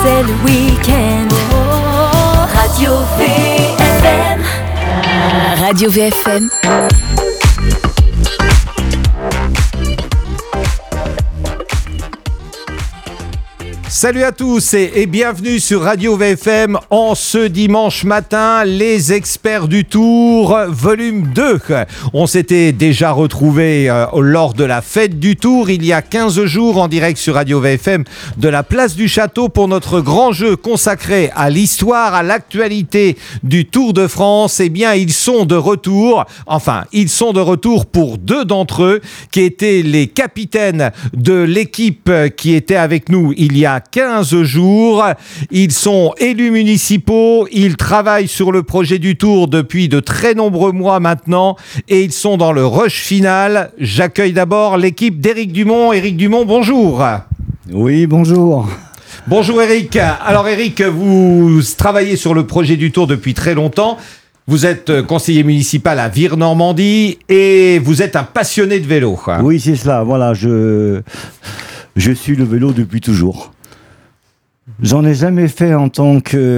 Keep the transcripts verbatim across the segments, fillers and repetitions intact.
c'est le week-end. Radio V F M. Radio V F M. Salut à tous et, et bienvenue sur Radio V F M en ce dimanche matin, les experts du Tour, volume deux. On s'était déjà retrouvés euh, lors de la fête du Tour il y a quinze jours en direct sur Radio V F M de la place du Château pour notre grand jeu consacré à l'histoire, à l'actualité du Tour de France. Eh bien, ils sont de retour, enfin, ils sont de retour pour deux d'entre eux qui étaient les capitaines de l'équipe qui était avec nous il y a quinze jours. Ils sont élus municipaux, ils travaillent sur le projet du Tour depuis de très nombreux mois maintenant et ils sont dans le rush final. J'accueille d'abord l'équipe d'Éric Dumont. Éric Dumont, bonjour. Oui, bonjour. Bonjour Éric. Alors Éric, vous travaillez sur le projet du Tour depuis très longtemps. Vous êtes conseiller municipal à Vire-Normandie et vous êtes un passionné de vélo. Oui, c'est cela. Voilà, je, je suis le vélo depuis toujours. J'en ai jamais fait en tant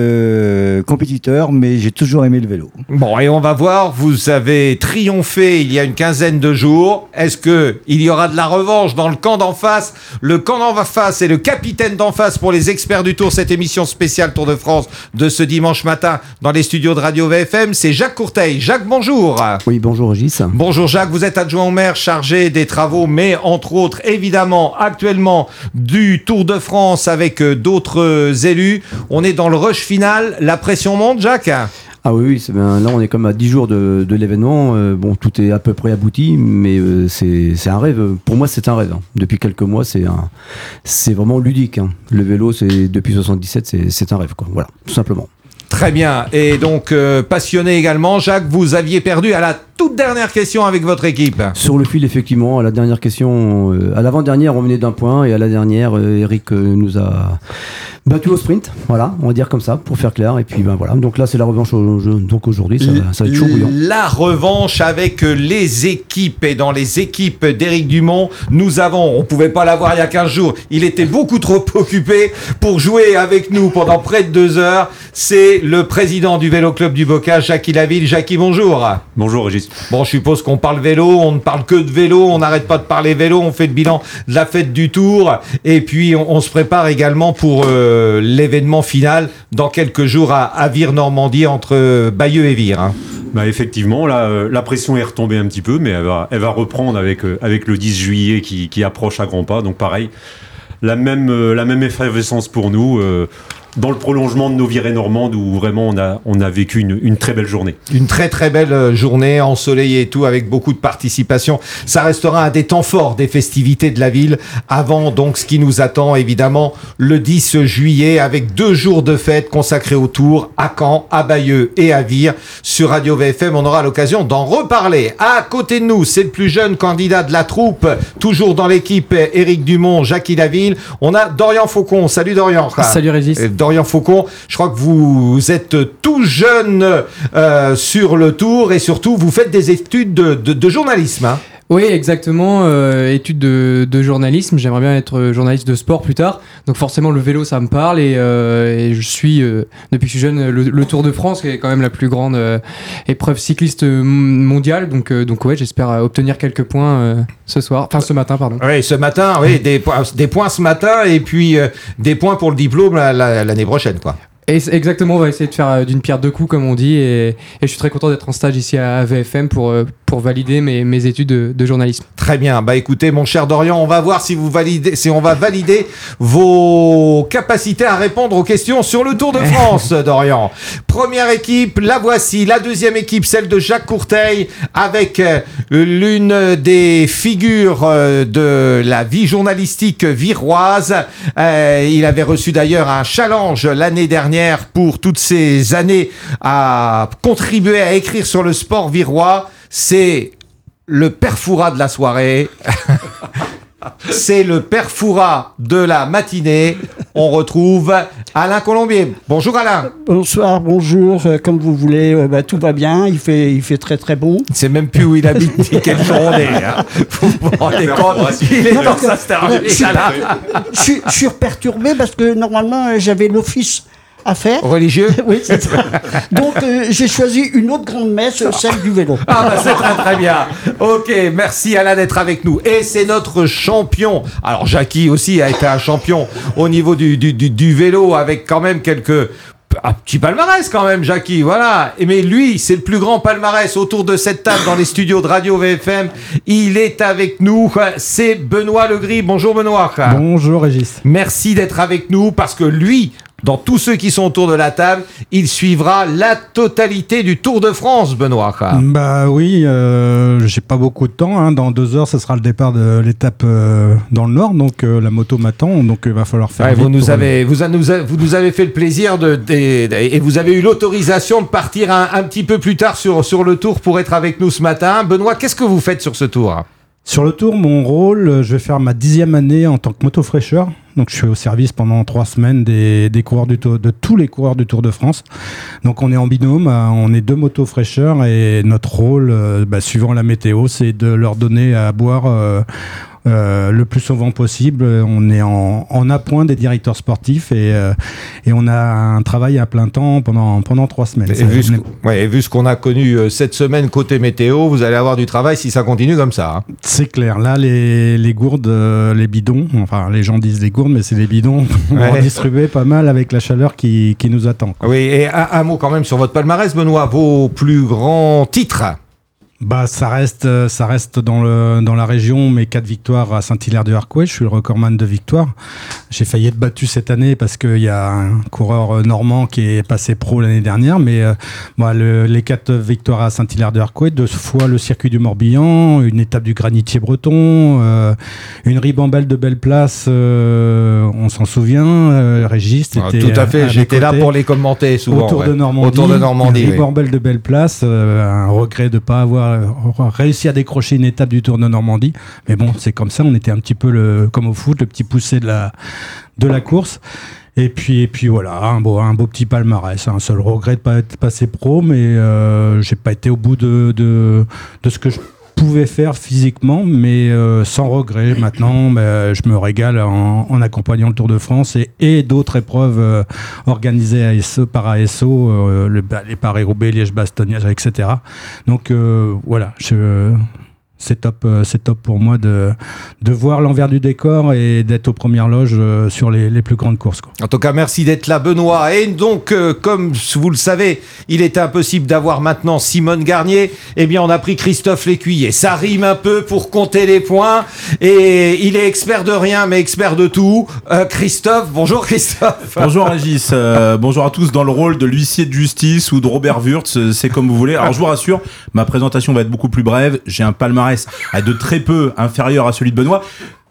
que compétiteur, mais j'ai toujours aimé le vélo. Bon, et on va voir, vous avez triomphé il y a une quinzaine de jours. Est-ce qu'il y aura de la revanche dans le camp d'en face? Le camp d'en face et le capitaine d'en face pour les experts du Tour, cette émission spéciale Tour de France de ce dimanche matin dans les studios de Radio V F M. C'est Jacques Courteil. Jacques, bonjour. Oui, bonjour Régis. Bonjour Jacques, vous êtes adjoint au maire chargé des travaux, mais entre autres, évidemment, actuellement, du Tour de France avec d'autres élus. On est dans le rush final. La pression monte, Jacques ? Ah oui, oui c'est bien, là on est comme à dix jours de, de l'événement. Euh, bon, tout est à peu près abouti, mais euh, c'est, c'est un rêve. Pour moi, c'est un rêve. Hein. Depuis quelques mois, c'est, un, c'est vraiment ludique. Hein. Le vélo, c'est, depuis soixante-dix-sept, c'est, c'est un rêve, quoi. Voilà, tout simplement. Très bien. Et donc, euh, passionné également, Jacques, vous aviez perdu à la toute dernière question avec votre équipe. Sur le fil, effectivement, à la dernière question, euh, à l'avant-dernière, on menait d'un point, et à la dernière, euh, Eric euh, nous a battu au sprint, voilà, on va dire comme ça, pour faire clair, et puis ben voilà, donc là c'est la revanche au jeu, donc aujourd'hui ça, ça va être chaud bouillant. La revanche avec les équipes, et dans les équipes d'Éric Dumont, nous avons, on pouvait pas l'avoir il y a quinze jours, il était beaucoup trop occupé pour jouer avec nous pendant près de deux heures, c'est le président du Vélo Club du Bocage, Jackie Laville. Jackie, bonjour. Bonjour Régis. Bon, je suppose qu'on parle vélo, on ne parle que de vélo, on n'arrête pas de parler vélo, on fait le bilan de la fête du Tour, et puis on, on se prépare également pour... Euh, l'événement final dans quelques jours à, à Vire-Normandie entre Bayeux et Vire. Hein. Bah effectivement, là, euh, la pression est retombée un petit peu, mais elle va, elle va reprendre avec, euh, avec le dix juillet qui, qui approche à grands pas. Donc pareil, la même, euh, la même effervescence pour nous. Euh, dans le prolongement de nos virées normandes où vraiment on a, on a vécu une, une très belle journée. Une très très belle journée, ensoleillée et tout, avec beaucoup de participation. Ça restera un des temps forts des festivités de la ville, avant donc ce qui nous attend évidemment le dix juillet, avec deux jours de fête consacrés au Tour, à Caen, à Bayeux et à Vire. Sur Radio V F M, on aura l'occasion d'en reparler. À côté de nous, c'est le plus jeune candidat de la troupe, toujours dans l'équipe Éric Dumont, Jackie Laville. On a Dorian Faucon. Salut Dorian. Salut Régis. Dorian Faucon, je crois que vous êtes tout jeune euh, sur le Tour et surtout vous faites des études de, de, de journalisme. Hein. Oui, exactement, euh, études de, de journalisme, j'aimerais bien être journaliste de sport plus tard, donc forcément le vélo ça me parle et, euh, et je suis, euh, depuis que je suis jeune, le, le Tour de France qui est quand même la plus grande euh, épreuve cycliste mondiale, donc, euh, donc ouais, j'espère obtenir quelques points euh, ce soir, enfin ce matin pardon. Oui, ce matin, oui, des, des points ce matin et puis euh, des points pour le diplôme la, la, l'année prochaine, quoi. Et exactement, on va essayer de faire d'une pierre deux coups comme on dit et, et je suis très content d'être en stage ici à V F M pour, pour valider mes, mes études de, de journalisme. Très bien, bah écoutez mon cher Dorian, on va voir si vous validez, si on va valider vos capacités à répondre aux questions sur le Tour de France. Dorian, première équipe, la voici, la deuxième équipe, celle de Jacques Courteil avec l'une des figures de la vie journalistique viroise. Euh, il avait reçu d'ailleurs un challenge l'année dernière pour toutes ces années à contribuer à écrire sur le sport virois. C'est le père Fouras de la soirée. C'est le père Fouras de la matinée. On retrouve Alain Colombier. Bonjour Alain. Bonsoir, bonjour, euh, comme vous voulez, euh, bah, tout va bien, il fait, il fait très très bon. C'est même plus où il habite ni quelle journée. Hein. Vous vous rendez compte, il est Non, temps parce que ça que, se termine, euh, je- Alain. Je suis- je suis perturbé parce que normalement euh, j'avais l'office à faire. Religieux. Oui, c'est ça. Donc euh, j'ai choisi une autre grande messe, celle du vélo. Ah bah c'est très très bien. Ok, merci Alain d'être avec nous. Et c'est notre champion. Alors Jackie aussi a été un champion au niveau du, du, du, du vélo avec quand même quelques... Un petit palmarès quand même, Jackie, voilà. Et mais lui, c'est le plus grand palmarès autour de cette table dans les studios de Radio V F M. Il est avec nous, c'est Benoît Legris. Bonjour Benoît. Bonjour Régis. Merci d'être avec nous parce que lui, dans tous ceux qui sont autour de la table, il suivra la totalité du Tour de France, Benoît. Bah oui, euh, j'ai pas beaucoup de temps. Hein. Dans deux heures, ce sera le départ de l'étape euh, dans le Nord, donc euh, la moto m'attend, donc il va falloir faire. Ouais, vite vous nous pour- avez, vous, a- nous a- vous nous avez fait le plaisir de, de- de- et vous avez eu l'autorisation de partir un, un petit peu plus tard sur sur le Tour pour être avec nous ce matin. Benoît, qu'est-ce que vous faites sur ce Tour? Sur le Tour, mon rôle, euh, je vais faire ma dixième année en tant que moto-fraîcheur. Donc je suis au service pendant trois semaines des, des coureurs du tour, de tous les coureurs du Tour de France. Donc on est en binôme, euh, on est deux moto-fraîcheurs et notre rôle, euh, bah, suivant la météo, c'est de leur donner à boire euh, euh, le plus souvent possible. On est en, en appoint des directeurs sportifs et, euh, et on a un travail à plein temps pendant, pendant trois semaines. Et Ça, vu, ce, on est- ouais, et vu ce qu'on a connu euh, cette semaine côté météo, vous allez avoir du travail si ça continue comme ça. Hein. C'est clair. Là, les, les gourdes, euh, les bidons, enfin, les gens disent les gourdes, mais c'est les bidons. On va Ouais. en distribuer pas mal avec la chaleur qui, qui nous attend, quoi. Oui, et un, un mot quand même sur votre palmarès, Benoît, vos plus grands titres. Bah, ça reste, euh, ça reste dans, le, dans la région, mes quatre victoires à Saint-Hilaire-du-Harcouët. Je suis le recordman de victoires. J'ai failli être battu cette année parce qu'il y a un coureur euh, normand qui est passé pro l'année dernière. Mais euh, moi, le, les quatre victoires à Saint-Hilaire-du-Harcouët, deux fois le circuit du Morbihan, une étape du granitier breton, euh, une ribambelle de belles places, euh, on s'en souvient. Euh, Régis Ah, était tout à fait, mes j'étais là côtés. pour les commenter souvent. Autour ouais. de Normandie, Autour de Normandie, une oui. ribambelle de belles places, euh, un regret de ne pas avoir euh, réussi à décrocher une étape du Tour de Normandie, mais bon, c'est comme ça, on était un petit peu le, comme au foot, le petit poussé de la, de la course. Et puis, et puis voilà, un beau, un beau petit palmarès. Un seul regret de ne pas être passé pro, mais euh, j'ai pas été au bout de, de, de ce que je pouvais faire physiquement, mais euh, sans regret. Maintenant, bah, je me régale en, en accompagnant le Tour de France et, et d'autres épreuves euh, organisées à A S O, par A S O, euh, le, bah, les Paris-Roubaix, Liège-Bastogne, et cetera. Donc euh, voilà, je... C'est top, euh, c'est top pour moi de, de voir l'envers du décor et d'être aux premières loges euh, sur les, les plus grandes courses, quoi. En tout cas, merci d'être là, Benoît. Et donc, euh, comme vous le savez, il était impossible d'avoir maintenant Simone Garnier. Eh bien, on a pris Christophe Lécuyer. Ça rime un peu pour compter les points. Et il est expert de rien, mais expert de tout. Euh, Christophe, bonjour Christophe. Bonjour Régis, euh, bonjour à tous dans le rôle de l'huissier de justice ou de Robert Wurtz, euh, c'est comme vous voulez. Alors je vous rassure, ma présentation va être beaucoup plus brève. J'ai un palmarès à de très peu inférieur à celui de Benoît.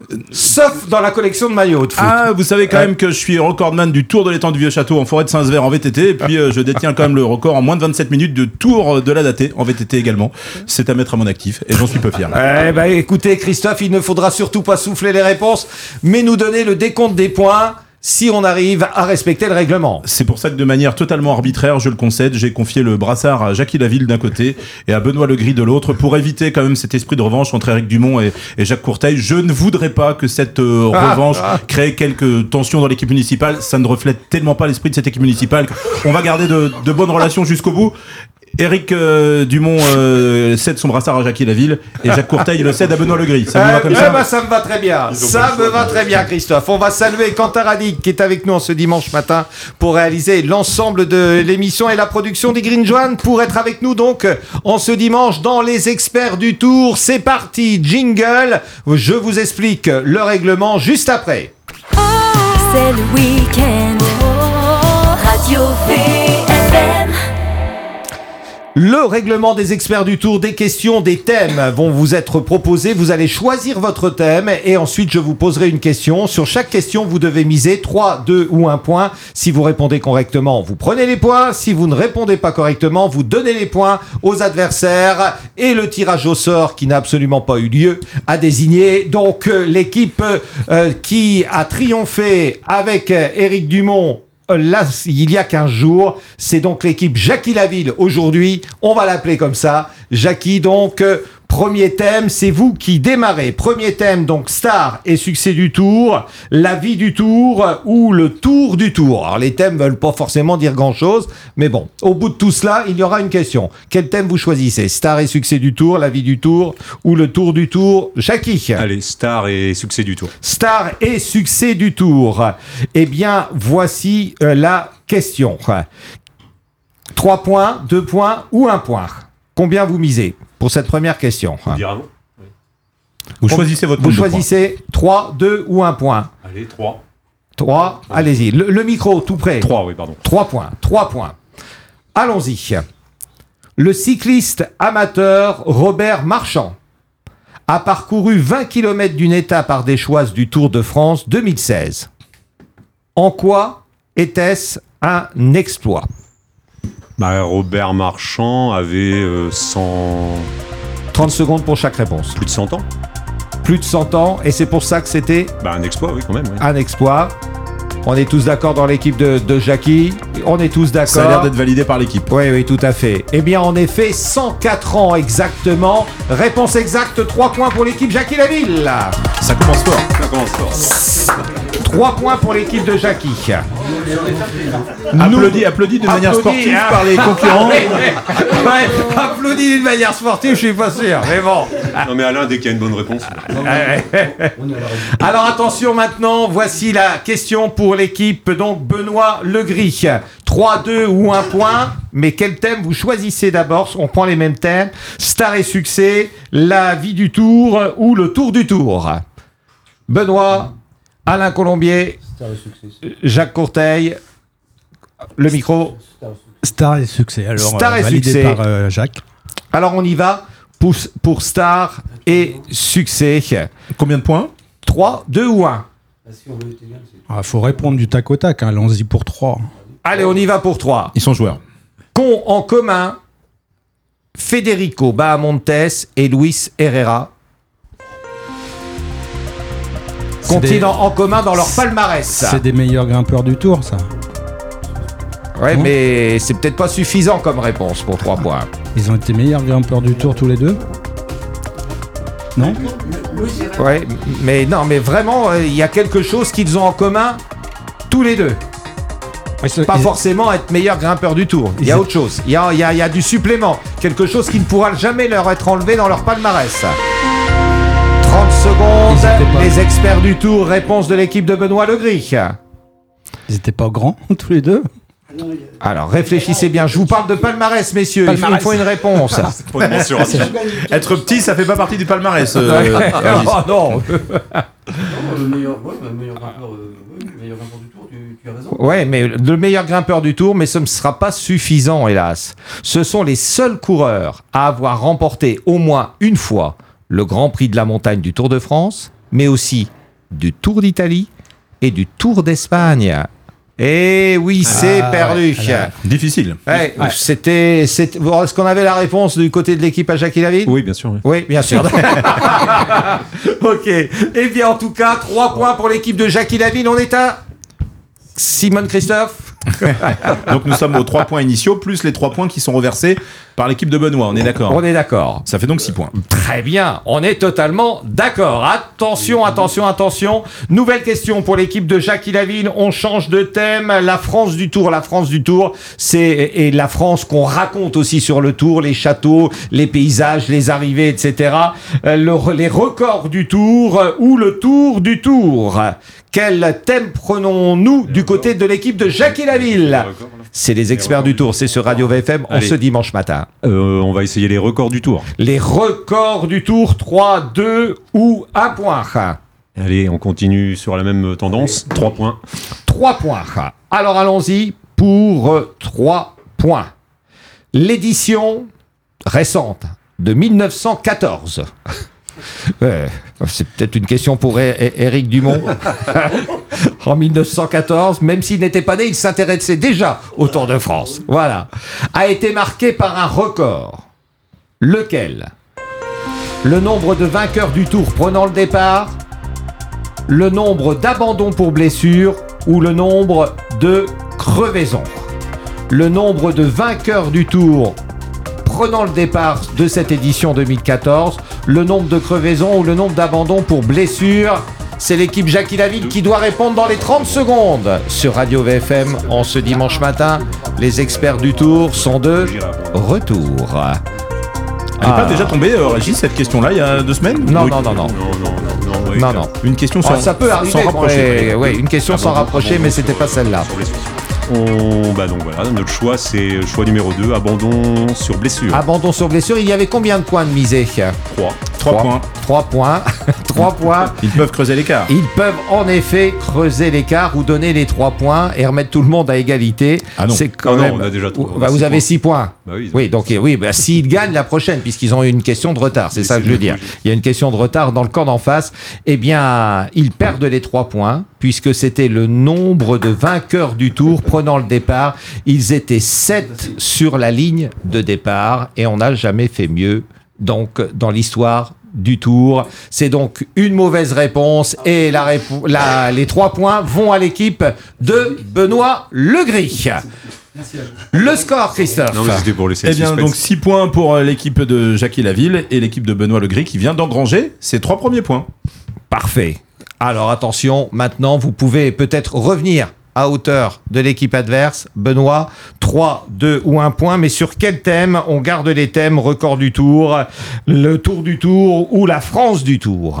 Sauf dans la collection de maillots de foot. Ah, vous savez quand Ouais. même que je suis recordman du Tour de l'étang du Vieux-Château en forêt de Saint-Sever en V T T. Et puis euh, je détiens quand même le record en moins de vingt-sept minutes de Tour de la Daté en V T T également. C'est à mettre à mon actif et j'en suis peu fier. Eh ben, écoutez, Christophe, il ne faudra surtout pas souffler les réponses, mais nous donner le décompte des points si on arrive à respecter le règlement. C'est pour ça que de manière totalement arbitraire, je le concède, j'ai confié le brassard à Jackie Laville d'un côté et à Benoît Legris de l'autre pour éviter quand même cet esprit de revanche entre Éric Dumont et, et Jacques Courteil. Je ne voudrais pas que cette euh, Ah, revanche ah. crée quelques tensions dans l'équipe municipale. Ça ne reflète tellement pas l'esprit de cette équipe municipale. On va garder de, de bonnes relations jusqu'au bout. Éric euh, Dumont euh, cède son brassard à Jackie Laville et Jacques Courteil le cède à Benoît Legris. Ça vous va Eh comme ben, ça ben, ça me va très bien. Ça me va très bien, Christophe. On va saluer Quentin Radic qui est avec nous en ce dimanche matin pour réaliser l'ensemble de l'émission et la production des Green Joan pour être avec nous donc en ce dimanche dans les experts du Tour. C'est parti, jingle. Je vous explique le règlement juste après. C'est le week-end. Radio V F M. Le règlement des experts du Tour, des questions, des thèmes vont vous être proposés. Vous allez choisir votre thème et ensuite je vous poserai une question. Sur chaque question, vous devez miser trois, deux ou un point. Si vous répondez correctement, vous prenez les points. Si vous ne répondez pas correctement, vous donnez les points aux adversaires. Et le tirage au sort, qui n'a absolument pas eu lieu, a désigné donc euh, l'équipe euh, qui a triomphé avec euh, Éric Dumont là, il y a quinze jours. C'est donc l'équipe Jackie Laville aujourd'hui. On va l'appeler comme ça. Jackie, donc, euh, premier thème, c'est vous qui démarrez. Premier thème, donc, star et succès du tour, la vie du tour ou le tour du tour. Alors, les thèmes veulent pas forcément dire grand-chose, mais bon, au bout de tout cela, il y aura une question. Quel thème vous choisissez? Star et succès du tour, la vie du tour ou le tour du tour? Jackie. Allez, star et succès du tour. Star et succès du tour. Eh bien, voici euh, la question. Trois points, deux points ou un point? Combien vous misez pour cette première question? Faut dire avant. Vous choisissez votre Vous nombre de choisissez trois, deux ou un point? Allez, trois. trois, allez-y. Le, le micro, tout près. trois, oui, pardon. trois points, trois points. Allons-y. Le cycliste amateur Robert Marchand a parcouru vingt kilomètres d'une étape ardéchoise du Tour de France deux mille seize. En quoi était-ce un exploit? Bah, Robert Marchand avait euh, cent... trente secondes pour chaque réponse. plus de cent ans. Plus de cent ans, et c'est pour ça que c'était Bah, un exploit, oui, quand même. Oui. un exploit. On est tous d'accord dans l'équipe de, de Jackie. On est tous d'accord. Ça a l'air d'être validé par l'équipe. Oui, oui, tout à fait. Eh bien, en effet, cent quatre ans exactement. Réponse exacte, trois points pour l'équipe Jackie Laville. Ça commence fort. Ça commence fort. trois points pour l'équipe de Jackie. Applaudis, applaudis d'une manière Applaudis, sportive hein. par les concurrents. Ouais, ouais, ouais, applaudis d'une manière sportive, je suis pas sûr, mais bon. Non, mais Alain, dès qu'il y a une bonne réponse. Alors attention maintenant, voici la question pour l'équipe, donc Benoît Legris. trois, deux ou un point, mais quel thème vous choisissez d'abord? On prend les mêmes thèmes. Star et succès, la vie du tour ou le tour du tour? Benoît, Alain Colombier, Jacques Courteil, le micro. Star et succès. Alors, Star euh, et validé succès. par euh, Jacques. Alors on y va pour, pour star et succès. Combien de points? trois, deux ou un? Il faut répondre du tac au tac. Hein. Allons-y pour trois. Allez, on y va pour trois. Ils sont joueurs. Qu'ont en commun Federico Bahamontes et Luis Herrera? Qu'ont-ils des- en, en commun dans leur palmarès? C'est des meilleurs grimpeurs du tour, ça. Ouais, Bon. mais c'est peut-être pas suffisant comme réponse pour trois points. Ils ont été meilleurs grimpeurs du tour tous les deux. Non? Ouais, mais non, mais vraiment, euh, il y a quelque chose qu'ils ont en commun tous les deux. Pas Ils- forcément être meilleur grimpeur du tour. Il y a Ils- autre chose. Il y a, il y a- il y a du supplément. Quelque chose qui ne pourra jamais leur être enlevé dans leur palmarès. trente secondes. Ils étaient pas- Les experts du tour. Réponse de l'équipe de Benoît Legris. Ils étaient pas grands tous les deux. Alors réfléchissez bien. Je vous parle de palmarès, messieurs. Il faut- Il Palmarès. faut une réponse. Pour une mensuration. Être petit, ça fait pas partie du palmarès. euh, Régis. Oh non. Le meilleur, ouais, le meilleur grimpeur, euh, ouais, le meilleur grimpeur du tour, tu, tu as raison. Ouais, mais le meilleur grimpeur du tour, mais ce ne sera pas suffisant, hélas. Ce sont les seuls coureurs à avoir remporté au moins une fois le Grand Prix de la montagne du Tour de France, mais aussi du Tour d'Italie et du Tour d'Espagne. Eh oui, c'est Ah, perdu. ouais, alors. Difficile. Ouais, C'était, c'était- bon, est-ce qu'on avait la réponse du côté de l'équipe à Jackie Laville? Oui, bien sûr. Oui. Oui, bien sûr. Ok. Eh bien, en tout cas, trois points pour l'équipe de Jackie Laville. On est à Simone Christophe. Donc nous sommes aux trois points initiaux, plus les trois points qui sont reversés par l'équipe de Benoît. On est d'accord. On est d'accord. Ça fait donc six points. Très bien, on est totalement d'accord. Attention, attention, attention. Nouvelle question pour l'équipe de Jackie Laville. On change de thème. La France du Tour. La France du Tour, c'est et la France qu'on raconte aussi sur le Tour, les châteaux, les paysages, les arrivées, et cetera. Euh, le- les records du Tour euh, ou le Tour du Tour. Quel thème prenons-nous du côté de l'équipe de Jackie Laville? C'est les experts du Tour, c'est sur Radio V F M en Allez. ce dimanche matin. Euh, on va essayer les records du tour. Les records du Tour, trois, deux ou un point. Allez, on continue sur la même tendance. trois points. trois points. Alors allons-y pour euh, trois points. L'édition récente de mille neuf cent quatorze. Ouais, c'est peut-être une question pour É- É- Éric Dumont. En mille neuf cent quatorze, même s'il n'était pas né, il s'intéressait déjà au Tour de France. Voilà. A été marqué par un record. Lequel? Le nombre de vainqueurs du Tour prenant le départ, le nombre d'abandons pour blessure ou le nombre de crevaison. Le nombre de vainqueurs du Tour prenant le départ de cette édition deux mille quatorze, le nombre de crevaisons ou le nombre d'abandons pour blessures. C'est l'équipe Jackie Laville qui doit répondre dans les trente secondes sur Radio V F M en ce dimanche matin. Les experts du Tour sont de retour. Elle n'est pas déjà tombée, euh, Régis, cette question-là, il y a deux semaines? Non, Oui. non, non, non. Non, non, non, oui, Non, non. Une question sans, Ah, ça peut arriver, sans rapprocher. ouais, ouais, une question sans rapprocher, mais c'était pas celle-là. Sur blessure. On, bah donc voilà, notre choix c'est le choix numéro deux, abandon sur blessure. Abandon sur blessure, il y avait combien de points de misée? trois. Trois points. Trois points. Trois points. Ils peuvent creuser l'écart. Ils peuvent en effet creuser l'écart ou donner les trois points et remettre tout le monde à égalité. Ah non. C'est quand Ah non, même. on a déjà trois. Bah, vous avez six points. Bah oui, Oui, donc euh, oui, bah, s'ils gagnent la prochaine, puisqu'ils ont eu une question de retard, c'est Mais ça c'est que je veux bien dire. logique. Il y a une question de retard dans le camp d'en face. Eh bien, ils perdent les trois points, puisque c'était le nombre de vainqueurs du Tour prenant le départ. Ils étaient sept sur la ligne de départ et on n'a jamais fait mieux, donc, dans l'histoire du Tour. C'est donc une mauvaise réponse et la répo- la- les trois points vont à l'équipe de Benoît Legris. Le score, Christophe. Non, mais c'était pour laisser Eh le bien, suspense. donc six points pour euh, l'équipe de Jackie Laville et l'équipe de Benoît Legris qui vient d'engranger ses trois premiers points. Parfait. Alors attention, maintenant vous pouvez peut-être revenir à hauteur de l'équipe adverse. Benoît, trois, deux ou un point, mais sur quel thème? On garde les thèmes record du Tour, le Tour du Tour ou la France du Tour.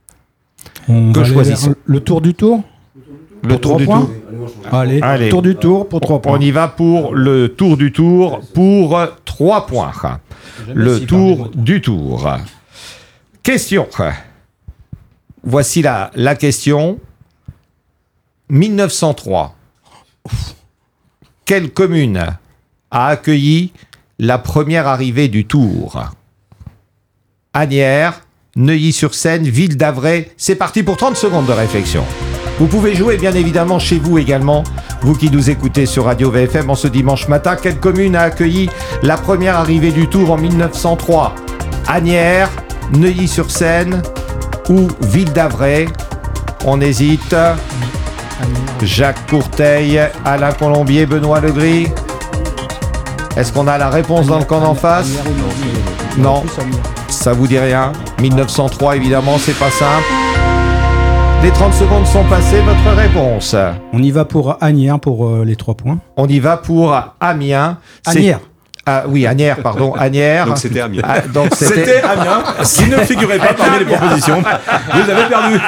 On Que va aller choisissons. vers Le tour du tour. Le Tour du points Tour. Allez, Allez. tour du tour pour trois points. On y va pour le Tour du Tour pour trois points. Le si Tour parmi du Tour. Question. Voici la, la question. mille neuf cent trois. Quelle commune a accueilli la première arrivée du Tour? Asnières, Neuilly-sur-Seine, Ville d'Avray. C'est parti pour trente secondes de réflexion. Vous pouvez jouer bien évidemment chez vous également, vous qui nous écoutez sur Radio V F M en ce dimanche matin. Quelle commune a accueilli la première arrivée du Tour en mille neuf cent trois? Asnières, Neuilly-sur-Seine ou Ville d'Avray? On hésite. Jacques Courteil, Alain Colombier, Benoît Legris. Est-ce qu'on a la réponse dans le camp d'en face? Non, ça vous dit rien. mille neuf cent trois, évidemment, c'est pas simple. Les trente secondes sont passées, votre réponse. On y va pour Asnières pour euh, les trois points. On y va pour Amiens. C'est- Asnières. Ah, oui, Asnières, pardon, Asnières. Donc c'était Amiens. Ah, donc C'était c'était Amiens, qui ne figurait pas parmi les propositions. Vous avez perdu.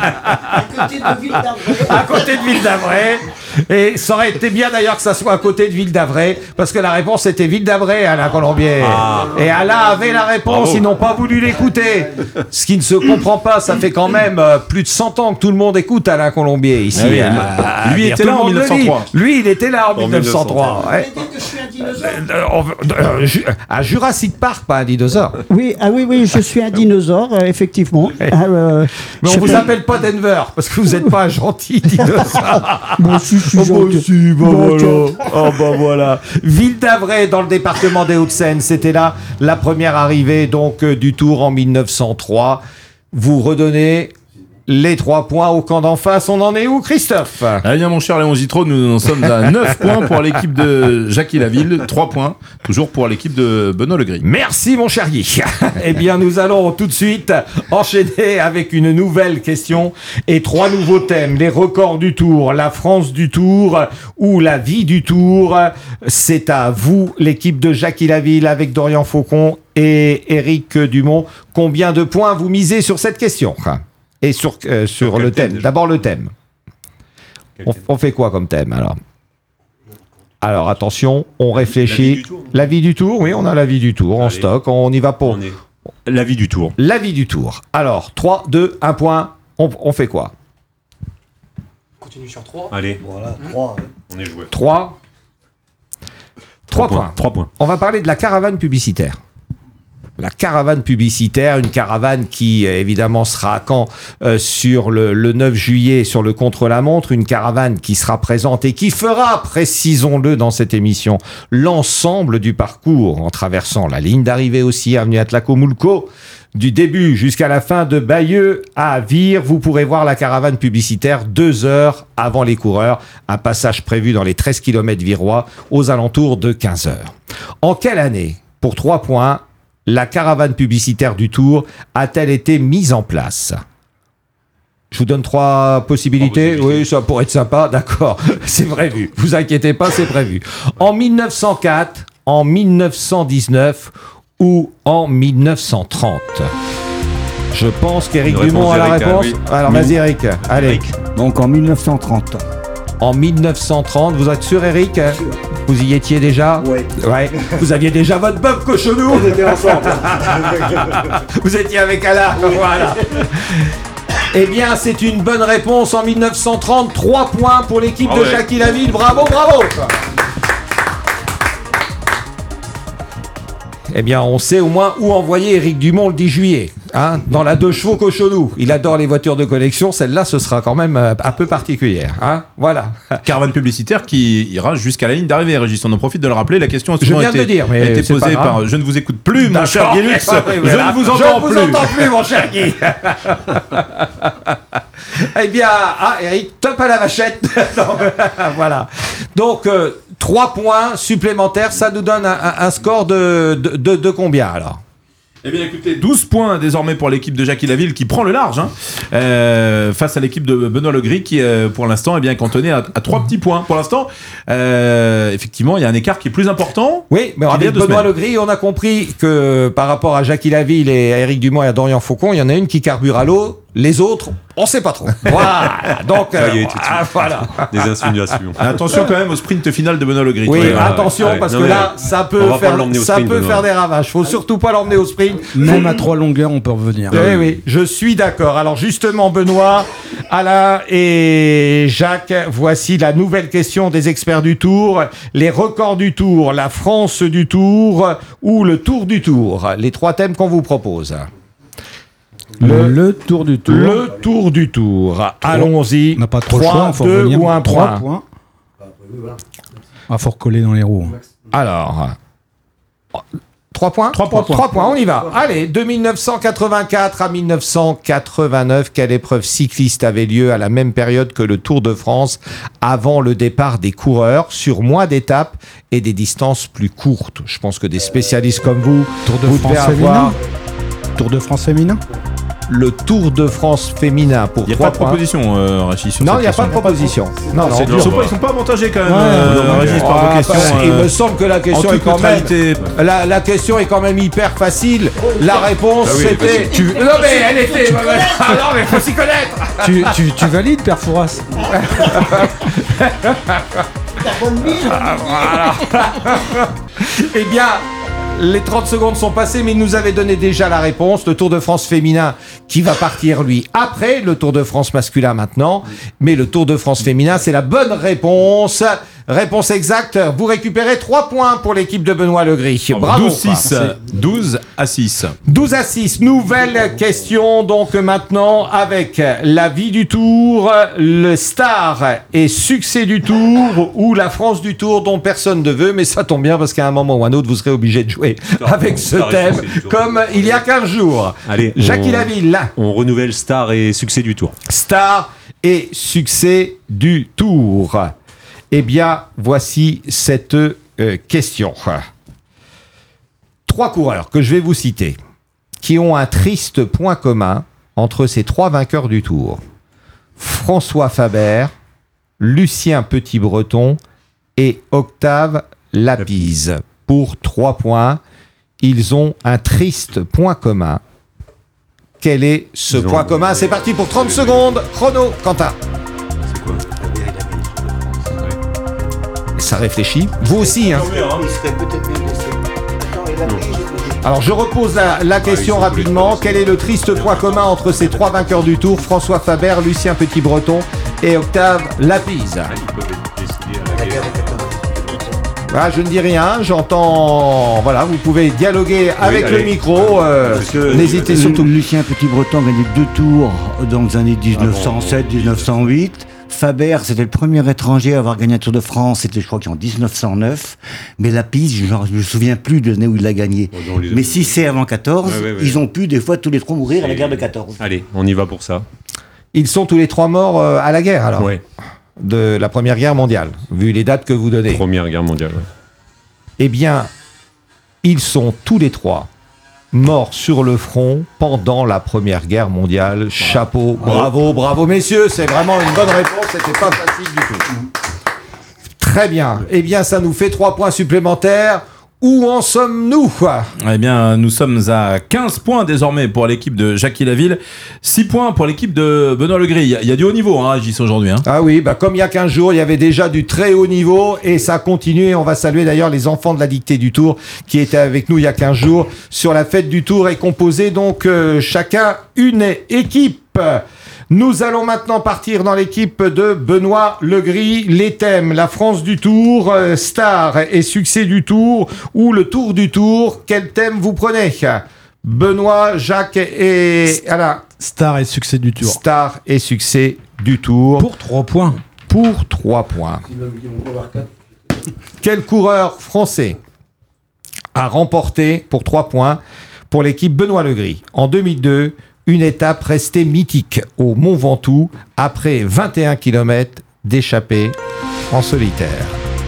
à côté de Ville d'Avray. Et ça aurait été bien d'ailleurs que ça soit à côté de Ville d'Avray, parce que la réponse était Ville d'Avray, Alain Colombier. Et Alain avait la réponse, Bravo. ils n'ont pas voulu l'écouter. Ce qui ne se comprend pas, ça fait quand même euh, plus de cent ans que tout le monde écoute Alain Colombier ici. Ah oui, Euh, lui bien, était tout là le en monde le dit. mille neuf cent trois. Lui, il était là en, En mille neuf cent trois. ouais. Euh, on veut- euh, Ju- à Jurassic Park, pas un dinosaure. Oui, ah oui, oui, je suis un dinosaure, euh, effectivement. Ah, euh, Mais on je vous peux- appelle pas Denver, parce que vous n'êtes pas un gentil dinosaure. Bon, si, je suis Oh, gentil. bah, si, bah, Bon, voilà. Oh, bah, voilà. Ville d'Avray, dans le département des Hauts-de-Seine, c'était là la première arrivée donc euh, du Tour en mille neuf cent trois. Vous redonnez les trois points au camp d'en face. On en est où, Christophe? Eh bien, mon cher Léon Zitro, nous en sommes à neuf points pour l'équipe de Jackie Laville, trois points, toujours pour l'équipe de Benoît Legris. Merci, mon cher Guy. Eh bien, nous allons tout de suite enchaîner avec une nouvelle question et trois nouveaux thèmes. Les records du Tour, la France du Tour ou la vie du Tour. C'est à vous, l'équipe de Jackie Laville avec Dorian Faucon et Éric Dumont. Combien de points vous misez sur cette question? Et sur, euh, sur quel le thème, thème. déjà D'abord le thème. Quel On, thème on fait quoi comme thème alors? Alors attention, on La vie réfléchit. du Tour. La vie du Tour, oui, on a la vie du Tour en Allez. stock. On y va pour On est la vie du Tour. la vie du Tour. Alors, trois, deux, un point. On, on fait quoi? Continue sur trois. Allez, Voilà, trois. on est joué. trois. Trois points. Trois points. On va parler de la caravane publicitaire. La caravane publicitaire, une caravane qui euh, évidemment sera à Caen euh, sur le, le neuf juillet sur le contre-la-montre, une caravane qui sera présente et qui fera, précisons-le dans cette émission, l'ensemble du parcours en traversant la ligne d'arrivée aussi, avenue Atlaco-Moulco, du début jusqu'à la fin de Bayeux à Vire, vous pourrez voir la caravane publicitaire deux heures avant les coureurs. Un passage prévu dans les treize kilomètres virois aux alentours de quinze heures. En quelle année, pour trois points, la caravane publicitaire du Tour a-t-elle été mise en place ? Je vous donne trois possibilités. Oui, ça pourrait être sympa. D'accord, c'est prévu. Vous inquiétez pas, c'est prévu. En mille neuf cent quatre, en mille neuf cent dix-neuf ou en mille neuf cent trente. Je pense qu'Éric Dumont a la réponse. Oui. Alors vas-y Eric, allez. Eric. Donc en mille neuf cent trente. En mille neuf cent trente, vous êtes sûr Eric ? Vous y étiez déjà ? Oui. Ouais. Vous aviez déjà votre bœuf cochonou ? On était ensemble. Vous étiez avec Alain, oui. Voilà. Eh bien, c'est une bonne réponse en mille neuf cent trente. Trois points pour l'équipe oh de ouais. Jackie Laville. Bravo, bravo. Eh bien, on sait au moins où envoyer Éric Dumont le dix juillet. Hein, dans la deux chevaux cochonou. Il adore les voitures de collection. Celle-là, ce sera quand même euh, un peu particulière. Hein, voilà. Caravane publicitaire qui ira jusqu'à la ligne d'arrivée, Régis. On en profite de le rappeler. La question a souvent je viens été, de dire, mais a été posée par je ne vous écoute plus, mon cher Guy Lux. Je ne vous entends plus. Je ne vous entends plus, mon cher Guy. Eh bien, ah, Eric, top à la vachette. Non, voilà. Donc, euh, trois points supplémentaires, ça nous donne un, un, un score de, de, de, de combien alors ? Eh bien écoutez, douze points désormais pour l'équipe de Jackie Laville qui prend le large hein, euh, face à l'équipe de Benoît Legris qui euh, pour l'instant est bien cantonné à, à trois petits points. Pour l'instant, euh, effectivement, il y a un écart qui est plus important. Oui, mais avec Benoît Legris, on a compris que par rapport à Jackie Laville et à Éric Dumont et à Dorian Faucon, il y en a une qui carbure à l'eau. Les autres, on sait pas trop. Voilà. Donc, euh, est, ah, voilà. Des insinuations. Attention quand même au sprint final de Benoît Legris. Oui, ouais, attention ouais, parce non, que là, ça peut faire, ça sprint, peut faire des ravages. Faut surtout pas l'emmener au sprint. Même à trois longueurs, on peut revenir. Oui, oui, je suis d'accord. Alors justement, Benoît, Alain et Jacques, voici la nouvelle question des experts du Tour. Les records du Tour, la France du Tour ou le Tour du Tour. Les trois thèmes qu'on vous propose. Le, le tour du tour. Le tour du tour. Trois. Allons-y. On n'a pas trop trois, le choix. Il faut deux revenir. Ou un trois point. points. Ah, faut recoller dans les roues. Alors. Trois points Trois points. Trois points, on y va. Allez, de mille neuf cent quatre-vingt-quatre à mille neuf cent quatre-vingt-neuf, quelle épreuve cycliste avait lieu à la même période que le Tour de France avant le départ des coureurs sur moins d'étapes et des distances plus courtes ? Je pense que des spécialistes comme vous, Tour de vous France devez féminin. avoir... Tour de France féminin. Le Tour de France féminin pour trois points. Il n'y a pas de points. proposition, euh, Régis. Non, il n'y a pas de proposition. Non, non. Ils ne sont, sont pas avantagés quand même, ouais, euh, Régis, par ah, vos questions. Euh, il me semble que la question est quand même. La, la question est quand même hyper facile. La réponse ah oui, c'était. Tu... Non mais elle était. Ah non mais faut s'y connaître. tu, tu, tu valides, Père Fouras. Ah, voilà. Eh bien. Les trente secondes sont passées, mais il nous avait donné déjà la réponse. Le Tour de France féminin qui va partir, lui, après le Tour de France masculin maintenant. Mais le Tour de France féminin, c'est la bonne réponse. Réponse exacte. Vous récupérez trois points pour l'équipe de Benoît Legris. Bravo. douze six. douze à six. douze à six. Nouvelle question, donc maintenant, avec la vie du Tour, le star et succès du Tour, ou la France du Tour dont personne ne veut, mais ça tombe bien parce qu'à un moment ou un autre, vous serez obligé de jouer avec ce thème, comme il y a quinze jours. Allez, Jackie on, Laville, là. On renouvelle star et succès du Tour. Star et succès du Tour. Eh bien, voici cette euh, question. Trois coureurs que je vais vous citer, qui ont un triste point commun entre ces trois vainqueurs du Tour. François Faber, Lucien Petit-Breton et Octave Lapise. Pour trois points, ils ont un triste point commun. Quel est ce ils point ont... commun ? C'est parti pour trente secondes. Chrono, Quentin. C'est quoi ? Ça réfléchit. Vous aussi, hein. Alors, je repose la, la question rapidement. Quel est le triste point commun entre ces trois vainqueurs du Tour, François Faber, Lucien Petit-Breton et Octave Lapise ? Ah, je ne dis rien, j'entends... Voilà, vous pouvez dialoguer avec oui, le micro. Euh, N'hésitez surtout. Lucien Petit-Breton a gagné deux tours dans les années dix-neuf cent sept dix-neuf cent huit. Faber, c'était le premier étranger à avoir gagné un Tour de France. C'était, je crois, qu'en dix-neuf cent neuf. Mais la piste, je ne me souviens plus de l'année où il l'a gagné. Bon, les... Mais si c'est avant quatorze, ouais, ouais, ouais. ils ont pu des fois tous les trois mourir à la guerre de quatorze. Allez, on y va pour ça. Ils sont tous les trois morts euh, à la guerre, alors, Ouais. de la Première Guerre mondiale, vu les dates que vous donnez. Première guerre mondiale, ouais. Eh bien, ils sont tous les trois morts sur le front pendant la Première Guerre mondiale. Chapeau, bravo, bravo, messieurs, c'est vraiment une bonne réponse, c'était pas facile du tout. Très bien, eh bien, ça nous fait trois points supplémentaires. Où en sommes-nous ? Eh bien, nous sommes à quinze points désormais pour l'équipe de Jackie Laville, six points pour l'équipe de Benoît Legris. Il y a, il y a du haut niveau, hein, Régis, aujourd'hui. Hein. Ah oui, bah comme il y a quinze jours, il y avait déjà du très haut niveau et ça continue. Et on va saluer d'ailleurs les enfants de la dictée du Tour qui étaient avec nous il y a quinze jours sur la fête du Tour et composé donc euh, chacun une équipe. Nous allons maintenant partir dans l'équipe de Benoît Legris. Les thèmes, la France du Tour, euh, star et succès du Tour ou le Tour du Tour. Quel thème vous prenez ? Benoît, Jacques et... Voilà. Star et succès du Tour. Star et succès du Tour. Pour trois points. Pour trois points. Quel coureur français a remporté pour trois points pour l'équipe Benoît Legris en deux mille deux une étape restée mythique au Mont Ventoux après vingt et un kilomètres d'échappée en solitaire.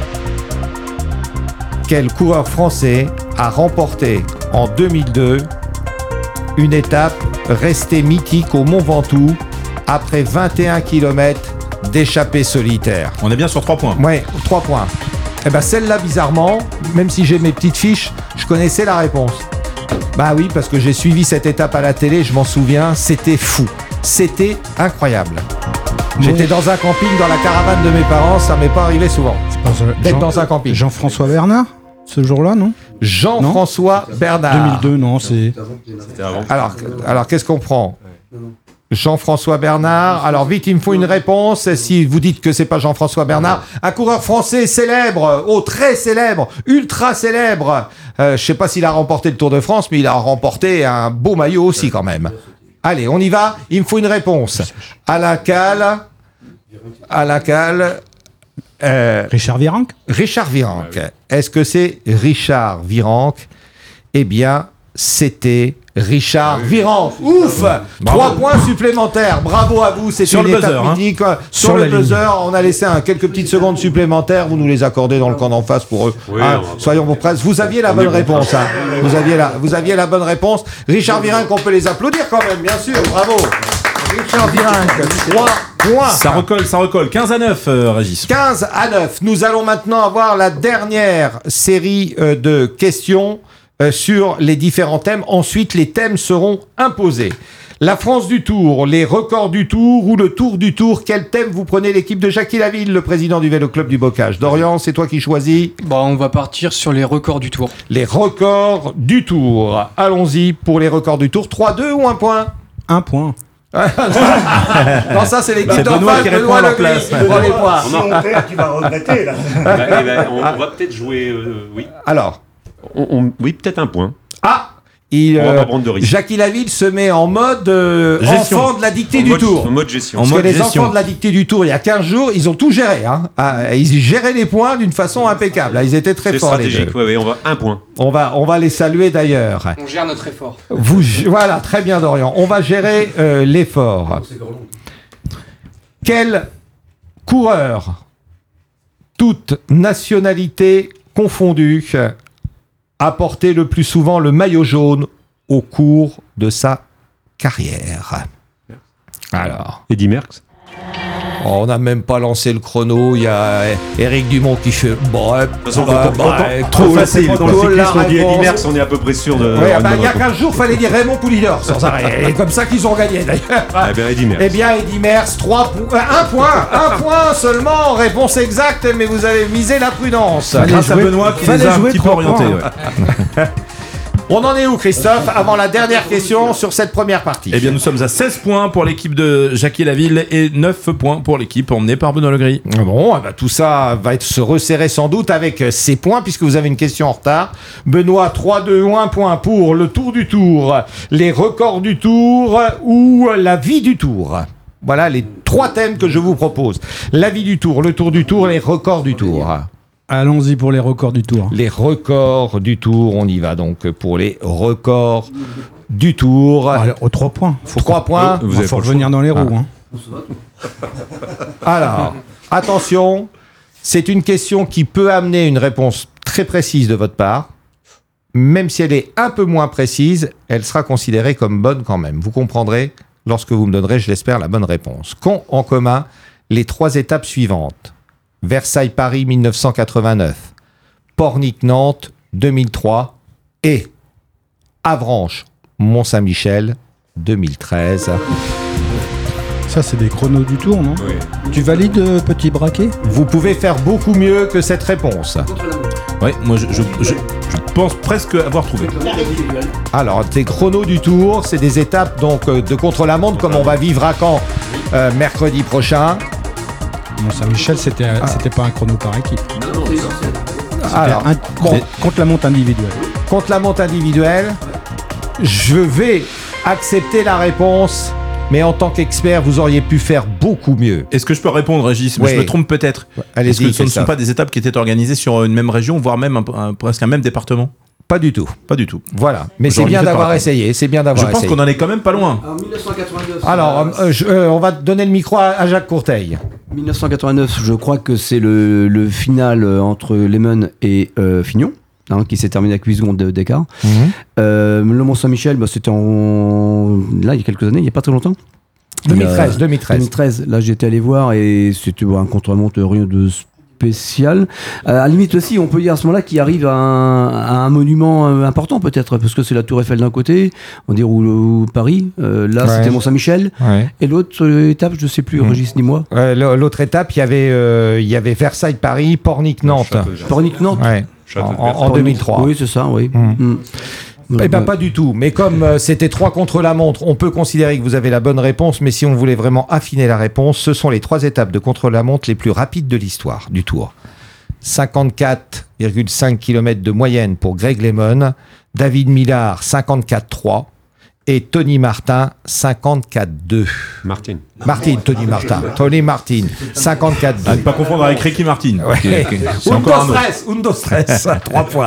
Quel coureur français a remporté en deux mille deux une étape restée mythique au Mont Ventoux après vingt et un kilomètres d'échappée solitaire? On est bien sur trois points. Ouais, trois points. Eh ben celle-là, bizarrement, même si j'ai mes petites fiches, je connaissais la réponse. Bah oui, parce que j'ai suivi cette étape à la télé, je m'en souviens, c'était fou. C'était incroyable. J'étais dans un camping, dans la caravane de mes parents, ça m'est pas arrivé souvent. D'être dans un camping. Jean-François Bernard, ce jour-là, non ? Jean-François Bernard. deux mille deux, non, c'est... C'était avant. Alors, alors qu'est-ce qu'on prend ? Jean-François Bernard. Alors vite, il me faut une réponse. Si vous dites que c'est pas Jean-François Bernard, un coureur français célèbre, oh très célèbre, ultra célèbre. Euh, je sais pas s'il a remporté le Tour de France, mais il a remporté un beau maillot aussi quand même. Allez, on y va. Il me faut une réponse. Alain Cale. Alain Cale. Euh, Richard Virenque. Richard Virenque. Est-ce que c'est Richard Virenque ? Eh bien, c'était Richard Virenque. Ouf! Trois points supplémentaires. Bravo à vous. C'est Sur une le étape buzzer, mythique. Sur, Sur le la ligne. buzzer, on a laissé un, quelques petites secondes supplémentaires. Vous nous les accordez dans le camp d'en face pour eux. Oui, Hein, on va- soyons vos presses. Vous aviez la bonne réponse. Hein. Vous aviez la, vous aviez la bonne réponse. Richard Virenque, on peut les applaudir quand même, bien sûr. Bravo. Richard Virenque. Trois points. Ça recolle, ça recolle. quinze à neuf, euh, Régis. quinze à neuf. Nous allons maintenant avoir la dernière série euh, de questions euh, sur les différents thèmes. Ensuite, les thèmes seront imposés. La France du Tour, les records du Tour ou le Tour du Tour. Quel thème vous prenez l'équipe de Jackie Laville, le président du Vélo Club du Bocage? Dorian, c'est toi qui choisis. Bon, on va partir sur les records du Tour. Les records du Tour. Allons-y pour les records du Tour. trois deux ou un point? Un point. Non, ça c'est l'équipe C'est d'en Benoît face, qui répond Benoît à leur Legris place. qui prend les points. Si on perd, tu vas regretter, là. Bah, eh ben, on, on va peut-être jouer. euh, oui. Alors, On- on- oui, peut-être un point. ah il, On va euh, pas prendre de risque. Jackie Laville se met en mode euh, Gestion. enfant de la dictée En du mode- Tour. En mode gestion. En Parce que mode les gestion. enfants de la dictée du Tour, il y a quinze jours, ils ont tout géré. Hein. Ah, ils géraient les points d'une façon impeccable. Ils étaient très C'est forts, les deux. stratégique. Ouais, ouais, on va un point. On va, on va les saluer d'ailleurs. On gère notre effort. Vous, voilà, très bien Dorian. On va gérer euh, l'effort. Quel coureur, toute nationalité confondue, a porté le plus souvent le maillot jaune au cours de sa carrière? Alors, Eddy Merckx. oh, on n'a même pas lancé le chrono. Il y a Éric Dumont qui fait. Bon, ouais, De toute façon, bah, quand- bah, quand- trop trop facile. Dans le trop la cyclisme, on dit Eddy réponse. Merckx, on est à peu près sûr de. Ouais, d'avoir bah, une il y a bonne quinze jours, fallait dire Raymond Poulidor sans arrêt. Et comme ça qu'ils ont gagné d'ailleurs. réponse. Eh bien, Eddy Merckx. Eh bien, Eddy Merckx, trois points, un point, un point seulement, réponse exacte, mais vous avez misé la prudence. Grâce à jouer- Benoît qui fallait les a un jouer petit peu trois orientés. points. ouais. On en est où, Christophe, avant la dernière question sur cette première partie? Eh bien, nous sommes à seize points pour l'équipe de Jackie Laville et neuf points pour l'équipe emmenée par Benoît Legris. Bon, eh ben, tout ça va être se resserrer sans doute avec ces points, puisque vous avez une question en retard. Benoît, trois deux ou un point pour le Tour du Tour, les records du Tour ou la vie du Tour. Voilà les trois thèmes que je vous propose. L'avis du tour, le tour du tour, les records du tour. Allons-y pour les records du tour. Les records du tour, on y va donc pour les records du tour. Allez, aux trois points. Faut trois points. Il faut revenir dans les roues. Hein. Alors, attention, c'est une question qui peut amener une réponse très précise de votre part. Même si elle est un peu moins précise, elle sera considérée comme bonne quand même. Vous comprendrez lorsque vous me donnerez, je l'espère, la bonne réponse. Qu'ont en commun les trois étapes suivantes ? Versailles-Paris mille neuf cent quatre-vingt-neuf, Pornic-Nantes deux mille trois et Avranches-Mont-Saint-Michel deux mille treize. Ça, c'est des chronos du tour, non ? Oui. Tu valides, euh, petit braquet ? Vous pouvez faire beaucoup mieux que cette réponse. Ouais, moi je, je, je, je pense presque avoir trouvé. Alors, des chronos du tour, c'est des étapes donc euh, de contre-la-montre comme on va vivre à Caen euh, mercredi prochain. Mont-Saint-Michel, c'était Ah. c'était pas un chrono par équipe. Alors, Un- bon, contre la montre individuelle. contre la montre individuelle, je vais accepter la réponse, mais en tant qu'expert, vous auriez pu faire beaucoup mieux. Est-ce que je peux répondre, Régis ? Oui. Je me trompe peut-être. Allez-y, Est-ce que ce ne sont Christophe. pas des étapes qui étaient organisées sur une même région, voire même un- un- presque un même département ? Pas du tout. Pas du tout. Voilà. Mais c'est J'aurais bien fait d'avoir pareil. essayé. C'est bien Je d'avoir pense essayé. qu'on en est quand même pas loin. En mille neuf cent quatre-vingt-neuf. Alors, euh, je- euh, on va donner le micro à, à Jacques Courteil. mille neuf cent quatre-vingt-neuf, je crois que c'est le, le final euh, entre Lemon et euh, Fignon, hein, qui s'est terminé avec huit secondes de- d'écart. Euh, le Mont-Saint-Michel, bah, c'était en... là, il y a quelques années, il n'y a pas très longtemps. deux mille treize, Il y a- deux mille treize. deux mille treize, là j'étais allé voir et c'était bon, un contre-la-montre, rien de spécial. Euh, à la limite aussi, on peut dire à ce moment-là qu'il arrive à un, à un monument euh, important peut-être, parce que c'est la Tour Eiffel d'un côté, on va dire, ou, ou Paris, euh, là Ouais. c'était Mont-Saint-Michel, Ouais. et l'autre euh, étape, je ne sais plus, Mm. Régis ni moi. Euh, l- L'autre étape, il y avait, euh, il y avait Versailles-Paris, Pornic-Nantes. Pornic-Nantes. Ouais. En, en- en deux mille trois. Oui, c'est ça, oui. Mm. Mm. Eh bien, pas du tout. Mais comme euh, c'était trois contre la montre, on peut considérer que vous avez la bonne réponse. Mais si on voulait vraiment affiner la réponse, ce sont les trois étapes de contre la montre les plus rapides de l'histoire du Tour. cinquante-quatre virgule cinq kilomètres de moyenne pour Greg LeMond, David Millard cinquante-quatre virgule trois et Tony Martin cinquante-quatre virgule deux. Martin. Martin, Tony Martin. Tony Martin, cinquante-quatre À ne virgule deux. pas confondre avec Ricky Martin. Ouais. qui est- qui est- C'est Undo encore un autre. stress, undo stress, trois points.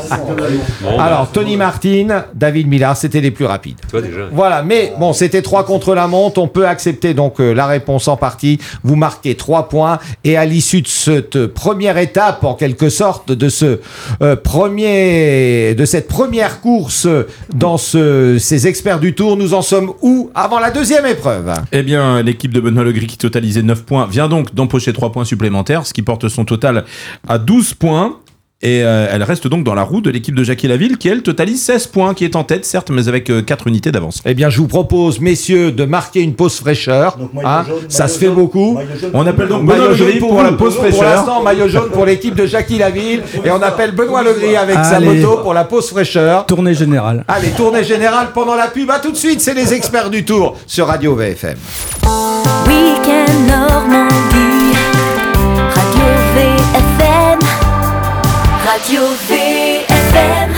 Alors, Tony Martin, David Millard, c'était les plus rapides. Toi déjà. Voilà, mais bon, c'était trois contre la montre. On peut accepter donc euh, la réponse en partie. Vous marquez trois points. Et à l'issue de cette première étape, en quelque sorte, de ce euh, premier, de cette première course dans ce, ces experts du Tour, nous en sommes où avant la deuxième épreuve? Eh bien, l'équipe de Benoît Legris qui totalisait neuf points vient donc d'empocher trois points supplémentaires, ce qui porte son total à douze points. Et euh, elle reste donc dans la roue de l'équipe de Jackie Laville qui, elle, totalise seize points, qui est en tête, certes, mais avec euh, quatre unités d'avance. Eh bien, je vous propose, messieurs, de marquer une pause fraîcheur. Hein, ça se fait beaucoup. On appelle donc Maillot Benoît jaune Legris pour vous. la pause Pour fraîcheur. l'instant, maillot jaune pour l'équipe de Jackie Laville. Et on appelle Benoît Legris avec sa Allez. moto pour la pause fraîcheur. Tournée générale. Allez, tournée générale pendant la pub. À tout de suite, c'est les experts du Tour sur Radio V F M. Week-end Normandie, Radio V F M, Radio V F M.